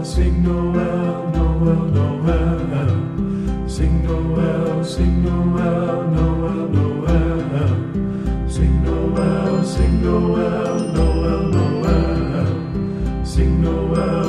sing Noel, Noel, Noel. Sing Noel, sing Noel, Noel, Noel. Sing Noel, sing Noel, Noel, Noel. Sing Noel.